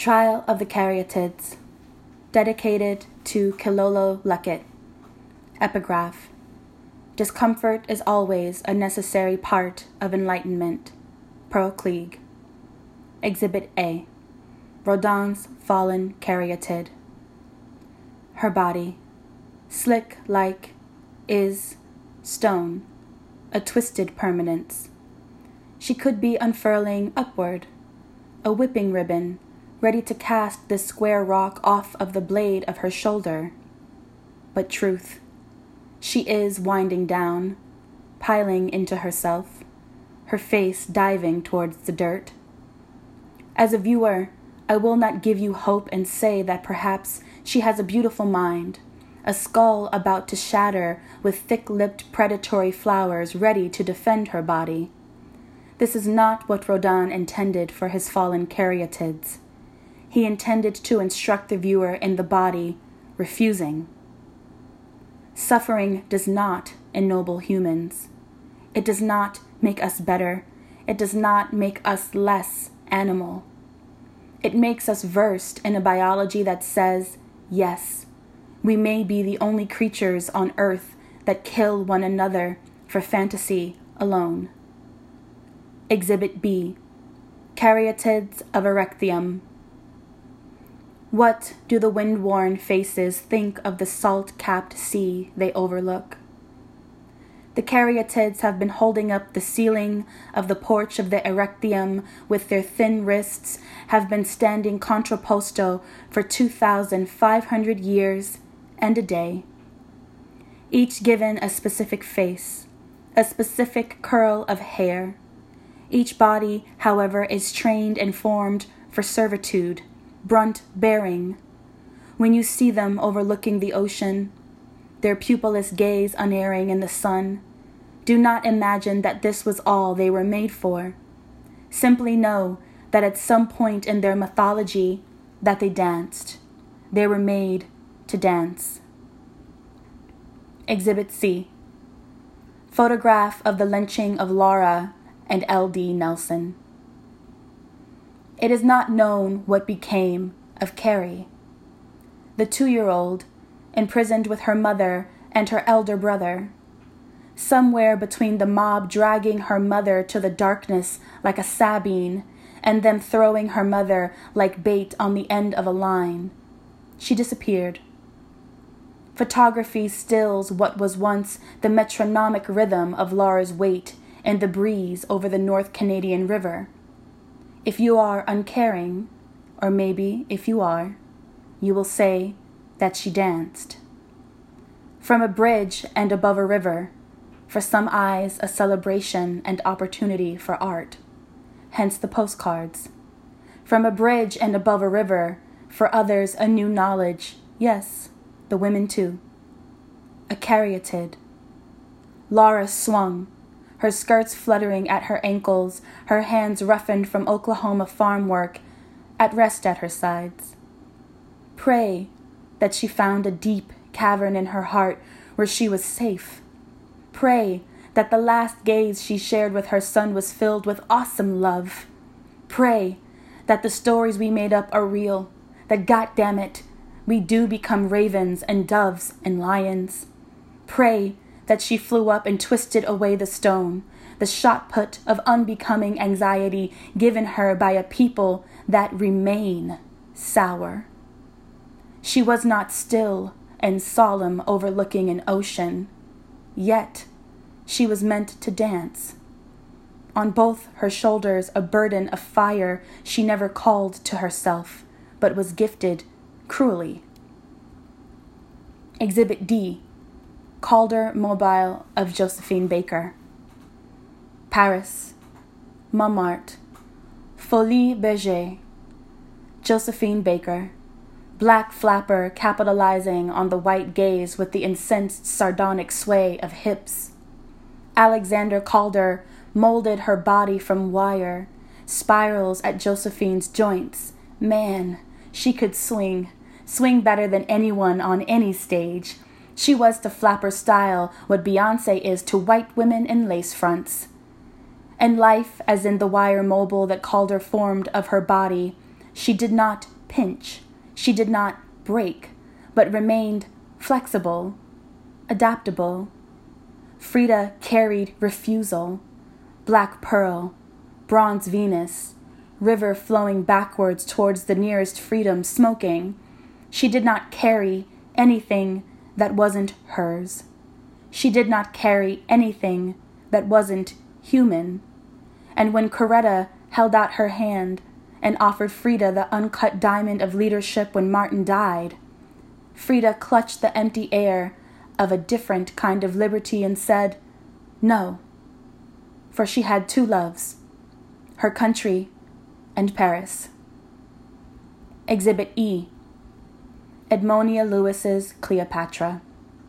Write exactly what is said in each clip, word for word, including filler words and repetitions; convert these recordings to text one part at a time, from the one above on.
Trial of the Caryatids, dedicated to Kilolo Luckett. Epigraph. Discomfort is always a necessary part of enlightenment. Pearl Klieg. Exhibit A. Rodin's Fallen Caryatid. Her body, slick like, is, stone, a twisted permanence. She could be unfurling upward, a whipping ribbon, ready to cast this square rock off of the blade of her shoulder. But truth, she is winding down, piling into herself, her face diving towards the dirt. As a viewer, I will not give you hope and say that perhaps she has a beautiful mind, a skull about to shatter with thick-lipped predatory flowers ready to defend her body. This is not what Rodin intended for his fallen caryatids. He intended to instruct the viewer in the body, refusing. Suffering does not ennoble humans. It does not make us better. It does not make us less animal. It makes us versed in a biology that says, yes, we may be the only creatures on earth that kill one another for fantasy alone. Exhibit B. Caryatids of Erechtheium. What do the wind-worn faces think of the salt-capped sea they overlook? The caryatids have been holding up the ceiling of the porch of the Erechtheium with their thin wrists, have been standing contrapposto for two thousand five hundred years and a day. Each given a specific face, a specific curl of hair. Each body, however, is trained and formed for servitude, brunt bearing. When you see them overlooking the ocean, their pupilless gaze unerring in the sun, do not imagine that this was all they were made for. Simply know that at some point in their mythology that they danced. They were made to dance. Exhibit C. Photograph of the lynching of Laura and L D Nelson. It is not known what became of Carrie, the two-year-old, imprisoned with her mother and her elder brother, somewhere between the mob dragging her mother to the darkness like a Sabine and them throwing her mother like bait on the end of a line. She disappeared. Photography stills what was once the metronomic rhythm of Laura's weight in the breeze over the North Canadian River. If you are uncaring, or maybe if you are, you will say that she danced. From a bridge and above a river, for some eyes a celebration and opportunity for art, hence the postcards. From a bridge and above a river, for others a new knowledge, yes, the women too. A caryatid. Laura swung, her skirts fluttering at her ankles, her hands roughened from Oklahoma farm work, at rest at her sides. Pray that she found a deep cavern in her heart where she was safe. Pray that the last gaze she shared with her son was filled with awesome love. Pray that the stories we made up are real, that goddammit, we do become ravens and doves and lions. Pray that she flew up and twisted away the stone, the shot put of unbecoming anxiety given her by a people that remain sour. She was not still and solemn overlooking an ocean, yet she was meant to dance. On both her shoulders a burden of fire she never called to herself, but was gifted cruelly. Exhibit D. Calder Mobile of Josephine Baker. Paris, Montmartre, Folies Bergère. Josephine Baker, black flapper capitalizing on the white gaze with the incensed sardonic sway of hips. Alexander Calder molded her body from wire, spirals at Josephine's joints. Man, she could swing, swing better than anyone on any stage. She was to flapper style what Beyoncé is to white women in lace fronts. And life, as in the wire mobile that Calder formed of her body, she did not pinch. She did not break, but remained flexible, adaptable. Frida carried refusal, black pearl, bronze Venus, river flowing backwards towards the nearest freedom, smoking. She did not carry anything that wasn't hers. She did not carry anything that wasn't human. And when Coretta held out her hand and offered Frida the uncut diamond of leadership when Martin died, Frida clutched the empty air of a different kind of liberty and said, no, for she had two loves, her country and Paris. Exhibit E. Edmonia Lewis's Cleopatra.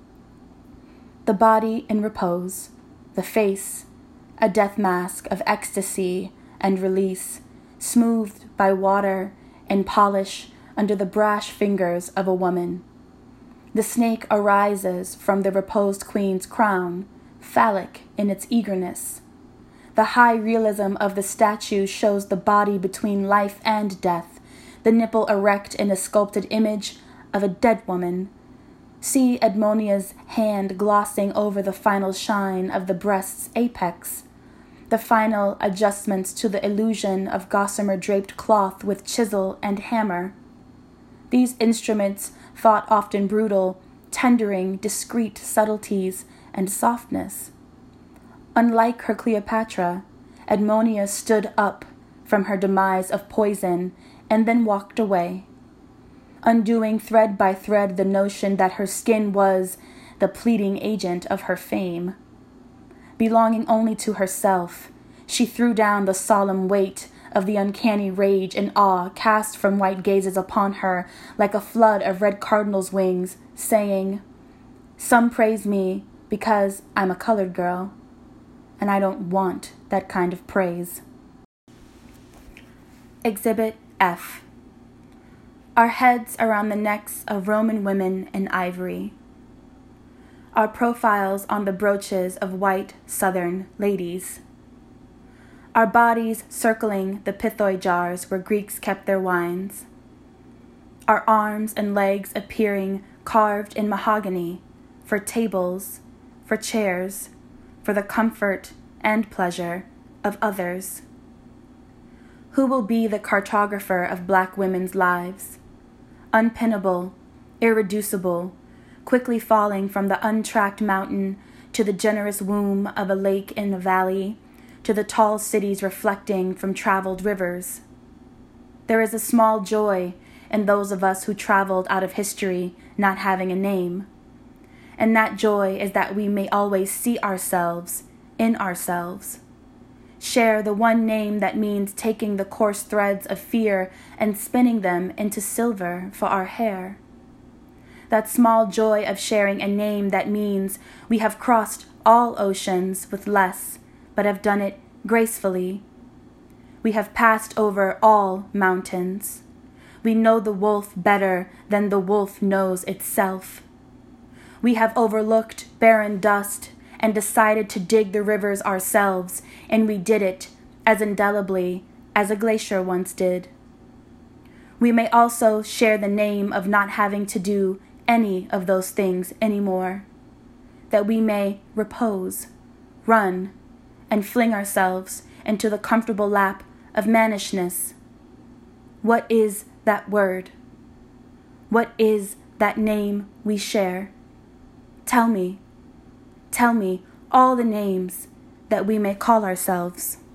The body in repose, the face, a death mask of ecstasy and release, smoothed by water and polish under the brash fingers of a woman. The snake arises from the reposed queen's crown, phallic in its eagerness. The high realism of the statue shows the body between life and death, the nipple erect in a sculpted image of a dead woman. See Edmonia's hand glossing over the final shine of the breast's apex, the final adjustments to the illusion of gossamer-draped cloth with chisel and hammer. These instruments, thought often brutal, tendering discreet subtleties and softness. Unlike her Cleopatra, Edmonia stood up from her demise of poison and then walked away, undoing thread by thread the notion that her skin was the pleading agent of her fame. Belonging only to herself, she threw down the solemn weight of the uncanny rage and awe cast from white gazes upon her like a flood of red cardinal's wings, saying, some praise me because I'm a colored girl, and I don't want that kind of praise. Exhibit F. Our heads around the necks of Roman women in ivory. Our profiles on the brooches of white southern ladies. Our bodies circling the pithoi jars where Greeks kept their wines. Our arms and legs appearing carved in mahogany for tables, for chairs, for the comfort and pleasure of others. Who will be the cartographer of black women's lives? Unpinnable, irreducible, quickly falling from the untracked mountain to the generous womb of a lake in the valley, to the tall cities reflecting from traveled rivers. There is a small joy in those of us who traveled out of history not having a name. And that joy is that we may always see ourselves in ourselves. Share the one name that means taking the coarse threads of fear and spinning them into silver for our hair. That small joy of sharing a name that means we have crossed all oceans with less, but have done it gracefully. We have passed over all mountains. We know the wolf better than the wolf knows itself. We have overlooked barren dust and decided to dig the rivers ourselves, and we did it as indelibly as a glacier once did. We may also share the name of not having to do any of those things anymore, that we may repose, run, and fling ourselves into the comfortable lap of mannishness. What is that word? What is that name we share? Tell me, tell me all the names that we may call ourselves.